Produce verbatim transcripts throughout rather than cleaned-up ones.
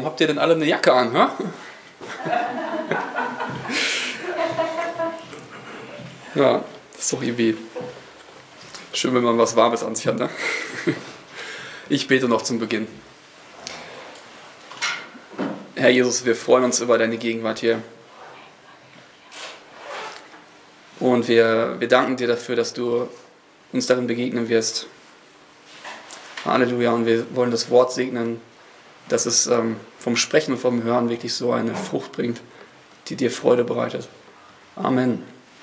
habt ihr denn alle eine Jacke an? Hä? Ja, das ist doch irgendwie schön, wenn man was Warmes an sich hat. Ne? Ich bete noch zum Beginn. Herr Jesus, wir freuen uns über deine Gegenwart hier. Und wir, wir danken dir dafür, dass du uns darin begegnen wirst. Halleluja. Und wir wollen das Wort segnen, dass es ähm, vom Sprechen und vom Hören wirklich so eine Frucht bringt, die dir Freude bereitet. Amen.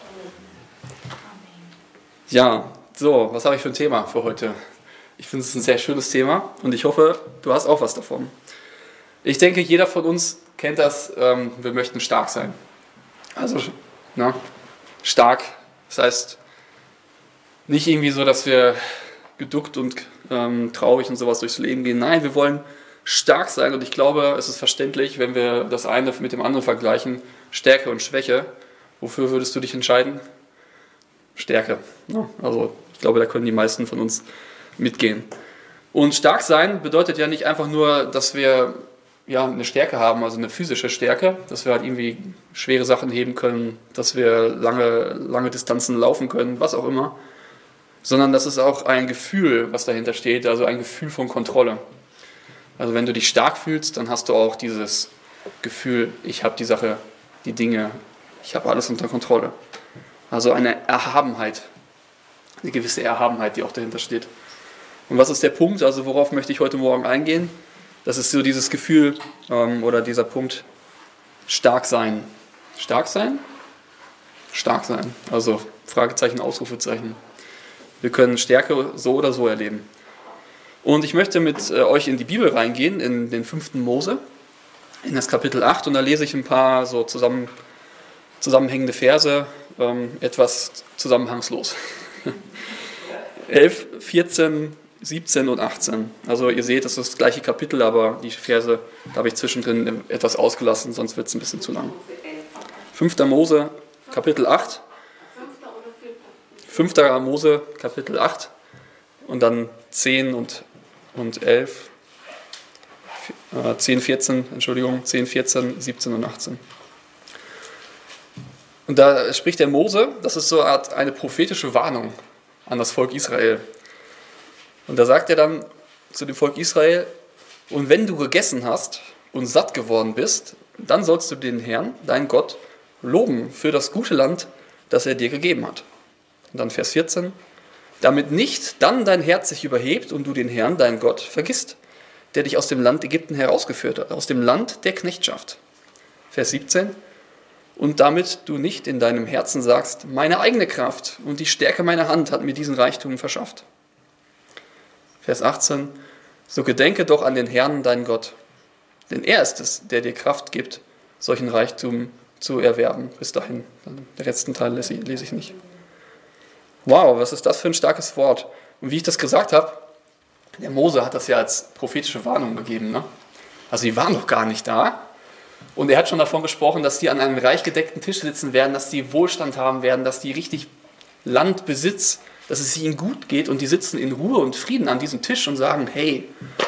Ja, so, was habe ich für ein Thema für heute? Ich finde es ein sehr schönes Thema und ich hoffe, du hast auch was davon. Ich denke, jeder von uns kennt das, ähm, wir möchten stark sein. Also, na, stark, das heißt nicht irgendwie so, dass wir geduckt und ähm, traurig und sowas durchs Leben gehen. Nein, wir wollen stark sein und ich glaube, es ist verständlich, wenn wir das eine mit dem anderen vergleichen, Stärke und Schwäche. Wofür würdest du dich entscheiden? Stärke. Ja, also ich glaube, da können die meisten von uns mitgehen. Und stark sein bedeutet ja nicht einfach nur, dass wir ja, eine Stärke haben, also eine physische Stärke, dass wir halt irgendwie schwere Sachen heben können, dass wir lange, lange Distanzen laufen können, was auch immer, sondern das ist auch ein Gefühl, was dahinter steht, also ein Gefühl von Kontrolle. Also wenn du dich stark fühlst, dann hast du auch dieses Gefühl, ich habe die Sache, die Dinge, ich habe alles unter Kontrolle. Also eine Erhabenheit, eine gewisse Erhabenheit, die auch dahinter steht. Und was ist der Punkt, also worauf möchte ich heute Morgen eingehen? Das ist so dieses Gefühl ähm, oder dieser Punkt, stark sein. Stark sein? Stark sein. Also Fragezeichen, Ausrufezeichen. Wir können Stärke so oder so erleben. Und ich möchte mit äh, euch in die Bibel reingehen, in den fünften Mose, in das Kapitel acht. Und da lese ich ein paar so zusammen, zusammenhängende Verse, ähm, etwas zusammenhangslos. elf, vierzehn, siebzehn und achtzehn. Also ihr seht, das ist das gleiche Kapitel, aber die Verse, da habe ich zwischendrin etwas ausgelassen, sonst wird es ein bisschen zu lang. fünfter Mose, Kapitel acht. fünfter Mose, Kapitel acht. Und dann zehn und, und elf. Äh, zehn, vierzehn, Entschuldigung, zehn, vierzehn, siebzehn und achtzehn. Und da spricht der Mose, das ist so eine Art eine prophetische Warnung an das Volk Israel. Und da sagt er dann zu dem Volk Israel, und wenn du gegessen hast und satt geworden bist, dann sollst du den Herrn, deinen Gott, loben für das gute Land, das er dir gegeben hat. Und dann Vers vierzehn, damit nicht dann dein Herz sich überhebt und du den Herrn, deinen Gott, vergisst, der dich aus dem Land Ägypten herausgeführt hat, aus dem Land der Knechtschaft. Vers siebzehn, und damit du nicht in deinem Herzen sagst, meine eigene Kraft und die Stärke meiner Hand hat mir diesen Reichtum verschafft. Vers achtzehn, so gedenke doch an den Herrn, deinen Gott, denn er ist es, der dir Kraft gibt, solchen Reichtum zu erwerben. Bis dahin, den letzten Teil lese ich, lese ich nicht. Wow, was ist das für ein starkes Wort. Und wie ich das gesagt habe, der Mose hat das ja als prophetische Warnung gegeben. Ne? Also die waren noch gar nicht da. Und er hat schon davon gesprochen, dass die an einem reich gedeckten Tisch sitzen werden, dass die Wohlstand haben werden, dass die richtig Landbesitz, dass es ihnen gut geht und die sitzen in Ruhe und Frieden an diesem Tisch und sagen, hey,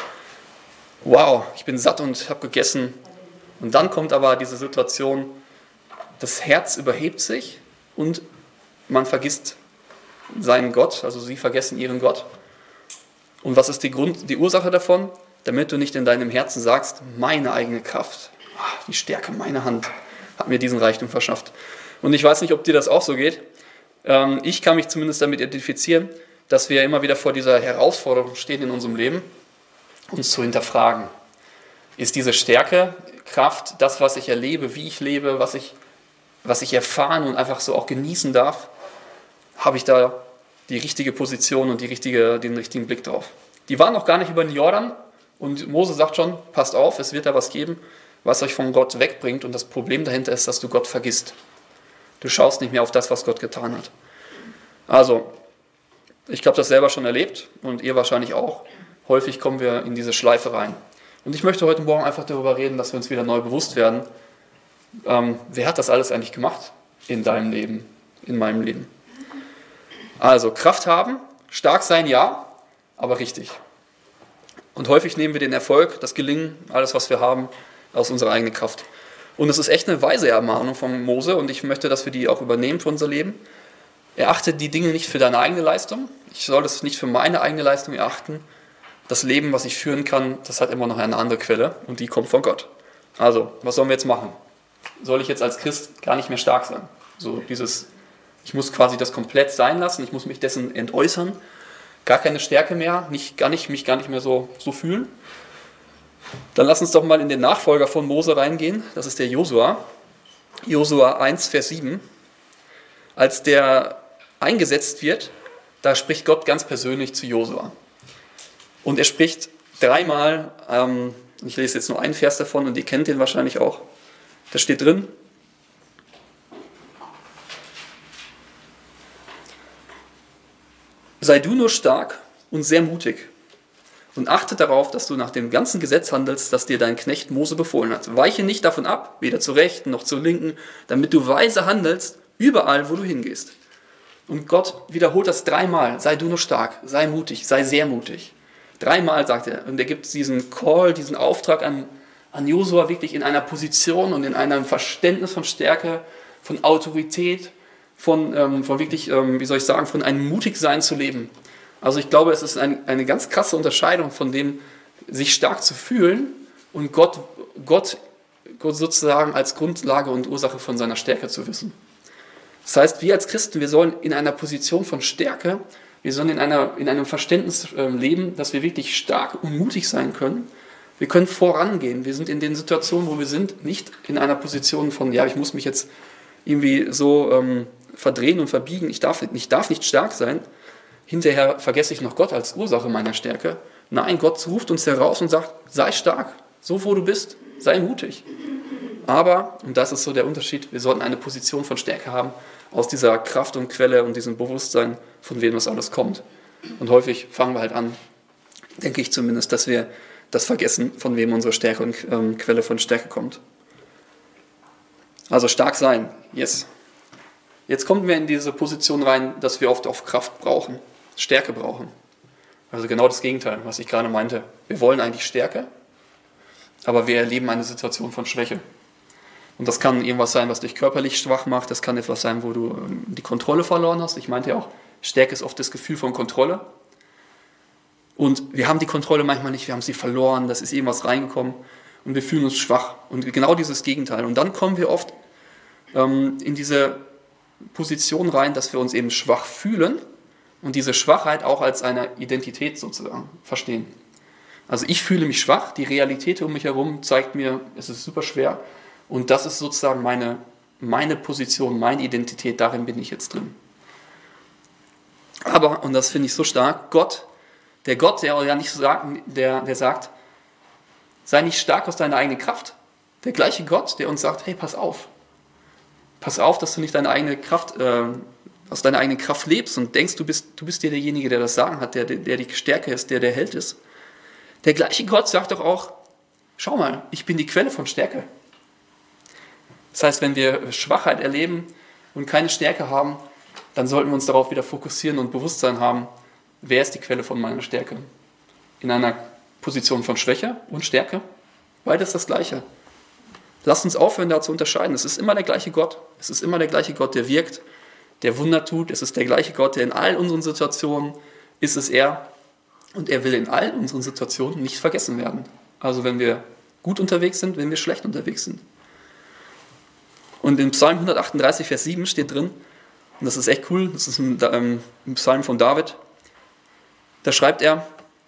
wow, ich bin satt und habe gegessen. Und dann kommt aber diese Situation, das Herz überhebt sich und man vergisst seinen Gott, also sie vergessen ihren Gott. Und was ist die, Grund, die Ursache davon? Damit du nicht in deinem Herzen sagst, meine eigene Kraft, die Stärke meiner Hand hat mir diesen Reichtum verschafft. Und ich weiß nicht, ob dir das auch so geht. Ich kann mich zumindest damit identifizieren, dass wir immer wieder vor dieser Herausforderung stehen in unserem Leben, uns zu hinterfragen. Ist diese Stärke, Kraft, das, was ich erlebe, wie ich lebe, was ich, was ich erfahren und einfach so auch genießen darf, habe ich da die richtige Position und die richtige, den richtigen Blick drauf? Die waren noch gar nicht über den Jordan und Mose sagt schon, passt auf, es wird da was geben, was euch von Gott wegbringt und das Problem dahinter ist, dass du Gott vergisst. Du schaust nicht mehr auf das, was Gott getan hat. Also, ich habe das selber schon erlebt und ihr wahrscheinlich auch. Häufig kommen wir in diese Schleife rein. Und ich möchte heute Morgen einfach darüber reden, dass wir uns wieder neu bewusst werden, ähm, wer hat das alles eigentlich gemacht in deinem Leben, in meinem Leben. Also, Kraft haben, stark sein, ja, aber richtig. Und häufig nehmen wir den Erfolg, das Gelingen, alles, was wir haben, aus unserer eigenen Kraft. Und es ist echt eine weise Ermahnung von Mose und ich möchte, dass wir die auch übernehmen für unser Leben. Erachte die Dinge nicht für deine eigene Leistung. Ich soll das nicht für meine eigene Leistung erachten. Das Leben, was ich führen kann, das hat immer noch eine andere Quelle und die kommt von Gott. Also, was sollen wir jetzt machen? Soll ich jetzt als Christ gar nicht mehr stark sein? So dieses, ich muss quasi das komplett sein lassen, ich muss mich dessen entäußern, gar keine Stärke mehr, nicht, gar nicht, mich gar nicht mehr so, so fühlen. Dann lass uns doch mal in den Nachfolger von Mose reingehen, das ist der Josua. Josua eins, Vers sieben. Als der eingesetzt wird, da spricht Gott ganz persönlich zu Josua. Und er spricht dreimal, ähm, ich lese jetzt nur einen Vers davon und ihr kennt den wahrscheinlich auch. Da steht drin, sei du nur stark und sehr mutig und achte darauf, dass du nach dem ganzen Gesetz handelst, das dir dein Knecht Mose befohlen hat. Weiche nicht davon ab, weder zur Rechten noch zur Linken, damit du weise handelst, überall, wo du hingehst. Und Gott wiederholt das dreimal, sei du nur stark, sei mutig, sei sehr mutig. Dreimal sagt er, und er gibt diesen Call, diesen Auftrag an, an Josua wirklich in einer Position und in einem Verständnis von Stärke, von Autorität, von, ähm, von wirklich, ähm, wie soll ich sagen, von einem Mutigsein zu leben. Also ich glaube, es ist ein, eine ganz krasse Unterscheidung von dem, sich stark zu fühlen und Gott, Gott, Gott sozusagen als Grundlage und Ursache von seiner Stärke zu wissen. Das heißt, wir als Christen, wir sollen in einer Position von Stärke, wir sollen in, einer, in einem Verständnis äh, leben, dass wir wirklich stark und mutig sein können. Wir können vorangehen. Wir sind in den Situationen, wo wir sind, nicht in einer Position von, ja, ich muss mich jetzt irgendwie so ähm, verdrehen und verbiegen. Ich darf, ich darf nicht stark sein. Hinterher vergesse ich noch Gott als Ursache meiner Stärke. Nein, Gott ruft uns heraus und sagt, sei stark, so wo du bist, sei mutig. Aber, und das ist so der Unterschied, wir sollten eine Position von Stärke haben, aus dieser Kraft und Quelle und diesem Bewusstsein, von wem das alles kommt. Und häufig fangen wir halt an, denke ich zumindest, dass wir das vergessen, von wem unsere Stärke und ähm, Quelle von Stärke kommt. Also stark sein, yes. Jetzt kommen wir in diese Position rein, dass wir oft auf Kraft brauchen, Stärke brauchen. Also genau das Gegenteil, was ich gerade meinte. Wir wollen eigentlich Stärke, aber wir erleben eine Situation von Schwäche. Und das kann irgendwas sein, was dich körperlich schwach macht. Das kann etwas sein, wo du die Kontrolle verloren hast. Ich meinte ja auch, Stärke ist oft das Gefühl von Kontrolle. Und wir haben die Kontrolle manchmal nicht, wir haben sie verloren, das ist irgendwas reingekommen und wir fühlen uns schwach. Und genau dieses Gegenteil. Und dann kommen wir oft ähm, in diese Position rein, dass wir uns eben schwach fühlen und diese Schwachheit auch als eine Identität sozusagen verstehen. Also ich fühle mich schwach, die Realität um mich herum zeigt mir, es ist super schwer. Und das ist sozusagen meine, meine Position, meine Identität, darin bin ich jetzt drin. Aber, und das finde ich so stark, Gott, der Gott, der ja nicht sagt, der, der sagt, sei nicht stark aus deiner eigenen Kraft. Der gleiche Gott, der uns sagt, hey, pass auf. Pass auf, dass du nicht deine eigene Kraft, äh, aus deiner eigenen Kraft lebst und denkst, du bist, du bist dir derjenige, der das Sagen hat, der, der die Stärke ist, der der Held ist. Der gleiche Gott sagt doch auch, schau mal, ich bin die Quelle von Stärke. Das heißt, wenn wir Schwachheit erleben und keine Stärke haben, dann sollten wir uns darauf wieder fokussieren und Bewusstsein haben, wer ist die Quelle von meiner Stärke? In einer Position von Schwäche und Stärke, beides das Gleiche. Lasst uns aufhören, da zu unterscheiden. Es ist immer der gleiche Gott. Es ist immer der gleiche Gott, der wirkt, der Wunder tut. Es ist der gleiche Gott, der in all unseren Situationen ist es er. Und er will in all unseren Situationen nicht vergessen werden. Also wenn wir gut unterwegs sind, wenn wir schlecht unterwegs sind. Und in Psalm hundertachtunddreißig, Vers sieben steht drin, und das ist echt cool, das ist ein, ähm, ein Psalm von David, da schreibt er,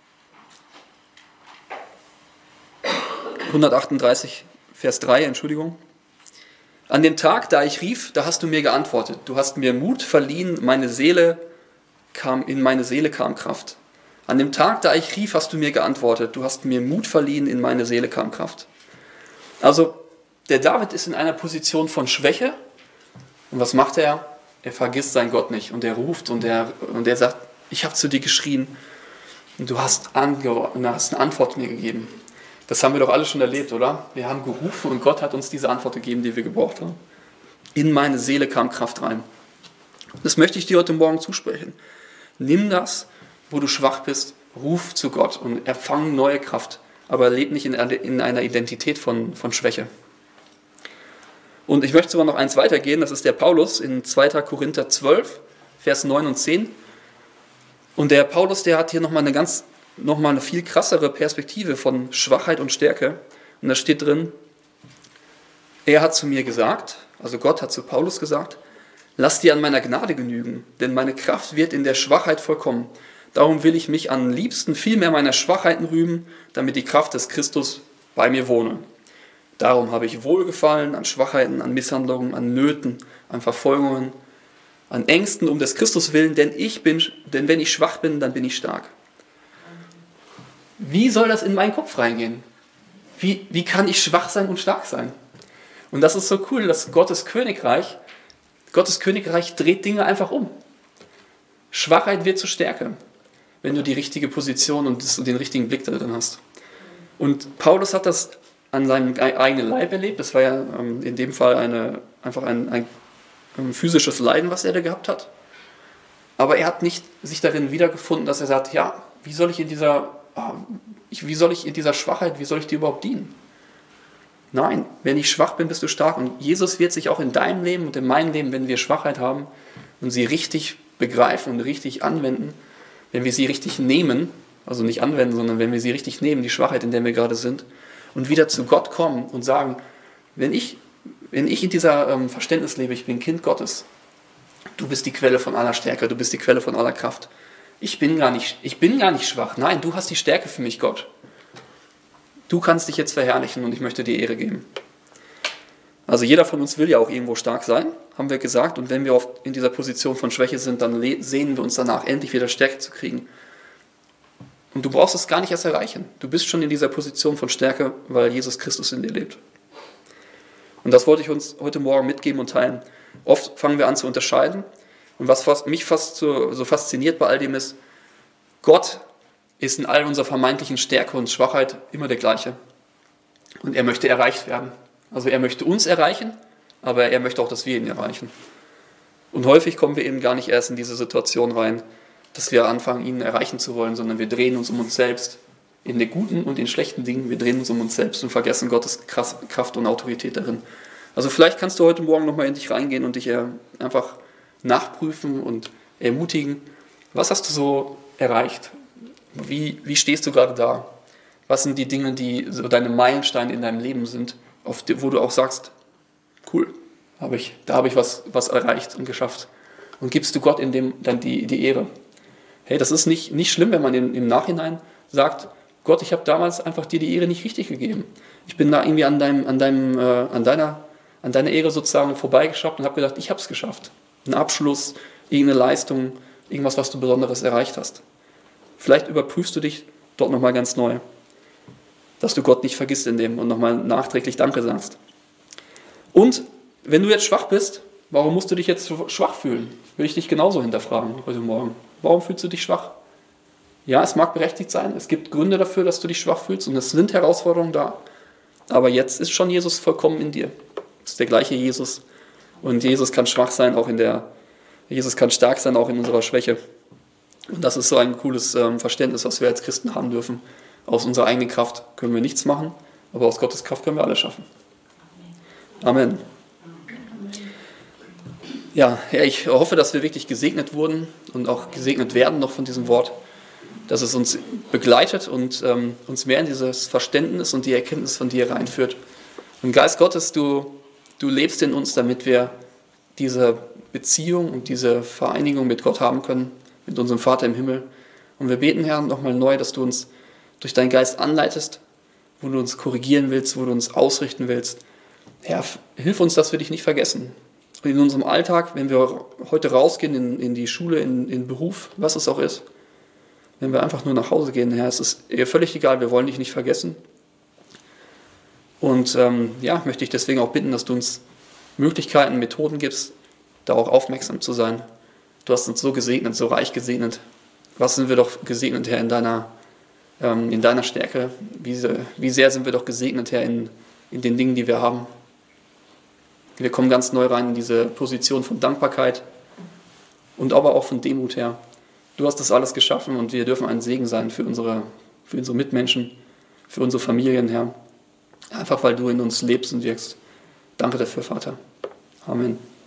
hundertachtunddreißig, Vers drei, Entschuldigung, an dem Tag, da ich rief, da hast du mir geantwortet, du hast mir Mut verliehen, meine Seele kam, in meine Seele kam Kraft. An dem Tag, da ich rief, hast du mir geantwortet, du hast mir Mut verliehen, in meine Seele kam Kraft. Also, der David ist in einer Position von Schwäche. Und was macht er? Er vergisst seinen Gott nicht. Und er ruft und er, und er sagt, ich habe zu dir geschrien und du hast, ange- hast eine Antwort mir gegeben. Das haben wir doch alle schon erlebt, oder? Wir haben gerufen und Gott hat uns diese Antwort gegeben, die wir gebraucht haben. In meine Seele kam Kraft rein. Das möchte ich dir heute Morgen zusprechen. Nimm das, wo du schwach bist, ruf zu Gott und empfang neue Kraft, aber lebt nicht in einer Identität von, von Schwäche. Und ich möchte sogar noch eins weitergehen, das ist der Paulus in zweiter Korinther zwölf, Vers neun und zehn. Und der Paulus, der hat hier nochmal eine ganz, nochmal eine viel krassere Perspektive von Schwachheit und Stärke. Und da steht drin, er hat zu mir gesagt, also Gott hat zu Paulus gesagt, lass dir an meiner Gnade genügen, denn meine Kraft wird in der Schwachheit vollkommen. Darum will ich mich am liebsten viel mehr meiner Schwachheiten rühmen, damit die Kraft des Christus bei mir wohne. Darum habe ich Wohlgefallen an Schwachheiten, an Misshandlungen, an Nöten, an Verfolgungen, an Ängsten um des Christus willen, denn ich bin, denn wenn ich schwach bin, dann bin ich stark. Wie soll das in meinen Kopf reingehen? Wie, wie kann ich schwach sein und stark sein? Und das ist so cool, dass Gottes Königreich, Gottes Königreich dreht Dinge einfach um. Schwachheit wird zur Stärke, wenn du die richtige Position und den richtigen Blick da drin hast. Und Paulus hat das an seinem eigenen Leib erlebt. Das war ja ähm, in dem Fall eine, einfach ein, ein, ein physisches Leiden, was er da gehabt hat. Aber er hat nicht sich darin wiedergefunden, dass er sagt, ja, wie soll ich in dieser, oh, ich, wie soll ich in dieser Schwachheit, wie soll ich dir überhaupt dienen? Nein, wenn ich schwach bin, bist du stark. Und Jesus wird sich auch in deinem Leben und in meinem Leben, wenn wir Schwachheit haben und sie richtig begreifen und richtig anwenden, wenn wir sie richtig nehmen, also nicht anwenden, sondern wenn wir sie richtig nehmen, die Schwachheit, in der wir gerade sind, und wieder zu Gott kommen und sagen, wenn ich, wenn ich in dieser ähm, Verständnis lebe, ich bin Kind Gottes, du bist die Quelle von aller Stärke, du bist die Quelle von aller Kraft. Ich bin gar nicht, ich bin gar nicht schwach. Nein, du hast die Stärke für mich, Gott. Du kannst dich jetzt verherrlichen und ich möchte dir Ehre geben. Also jeder von uns will ja auch irgendwo stark sein, haben wir gesagt. Und wenn wir oft in dieser Position von Schwäche sind, dann sehnen wir uns danach, endlich wieder Stärke zu kriegen. Und du brauchst es gar nicht erst erreichen. Du bist schon in dieser Position von Stärke, weil Jesus Christus in dir lebt. Und das wollte ich uns heute Morgen mitgeben und teilen. Oft fangen wir an zu unterscheiden. Und was fast, mich fast so, so fasziniert bei all dem ist, Gott ist in all unserer vermeintlichen Stärke und Schwachheit immer der gleiche. Und er möchte erreicht werden. Also er möchte uns erreichen, aber er möchte auch, dass wir ihn erreichen. Und häufig kommen wir eben gar nicht erst in diese Situation rein, dass wir anfangen, ihn erreichen zu wollen, sondern wir drehen uns um uns selbst. In den guten und den schlechten Dingen, wir drehen uns um uns selbst und vergessen Gottes Kraft und Autorität darin. Also vielleicht kannst du heute Morgen nochmal in dich reingehen und dich einfach nachprüfen und ermutigen. Was hast du so erreicht? Wie, wie stehst du gerade da? Was sind die Dinge, die so deine Meilensteine in deinem Leben sind, auf die, wo du auch sagst, cool, hab ich, da habe ich was, was erreicht und geschafft. Und gibst du Gott in dem dann die, die Ehre. Hey, das ist nicht, nicht schlimm, wenn man in, im Nachhinein sagt, Gott, ich habe damals einfach dir die Ehre nicht richtig gegeben. Ich bin da irgendwie an, deinem, an, deinem, äh, an, deiner, an deiner Ehre sozusagen vorbeigeschraubt und habe gedacht, ich habe es geschafft. Ein Abschluss, irgendeine Leistung, irgendwas, was du Besonderes erreicht hast. Vielleicht überprüfst du dich dort nochmal ganz neu, dass du Gott nicht vergisst in dem und nochmal nachträglich Danke sagst. Und wenn du jetzt schwach bist, warum musst du dich jetzt schwach fühlen? Will ich dich genauso hinterfragen heute Morgen. Warum fühlst du dich schwach? Ja, es mag berechtigt sein, es gibt Gründe dafür, dass du dich schwach fühlst und es sind Herausforderungen da. Aber jetzt ist schon Jesus vollkommen in dir. Es ist der gleiche Jesus. Und Jesus kann schwach sein, auch in der, Jesus kann stark sein, auch in unserer Schwäche. Und das ist so ein cooles ähm, Verständnis, was wir als Christen haben dürfen. Aus unserer eigenen Kraft können wir nichts machen, aber aus Gottes Kraft können wir alles schaffen. Amen. Ja, ja, ich hoffe, dass wir wirklich gesegnet wurden und auch gesegnet werden noch von diesem Wort, dass es uns begleitet und ähm, uns mehr in dieses Verständnis und die Erkenntnis von dir reinführt. Und Geist Gottes, du, du lebst in uns, damit wir diese Beziehung und diese Vereinigung mit Gott haben können, mit unserem Vater im Himmel. Und wir beten, Herr, nochmal neu, dass du uns durch deinen Geist anleitest, wo du uns korrigieren willst, wo du uns ausrichten willst. Herr, hilf uns, dass wir dich nicht vergessen. Und in unserem Alltag, wenn wir heute rausgehen in, in die Schule, in, in den Beruf, was es auch ist, wenn wir einfach nur nach Hause gehen, Herr, es ist ihr völlig egal, wir wollen dich nicht vergessen. Und ähm, ja, möchte ich deswegen auch bitten, dass du uns Möglichkeiten, Methoden gibst, da auch aufmerksam zu sein. Du hast uns so gesegnet, so reich gesegnet. Was sind wir doch gesegnet, Herr, in deiner, ähm, in deiner Stärke? Wie, wie sehr sind wir doch gesegnet, Herr, in, in den Dingen, die wir haben. Wir kommen ganz neu rein in diese Position von Dankbarkeit und aber auch von Demut, Herr. Du hast das alles geschaffen und wir dürfen ein Segen sein für unsere, für unsere Mitmenschen, für unsere Familien, Herr. Einfach weil du in uns lebst und wirkst. Danke dafür, Vater. Amen.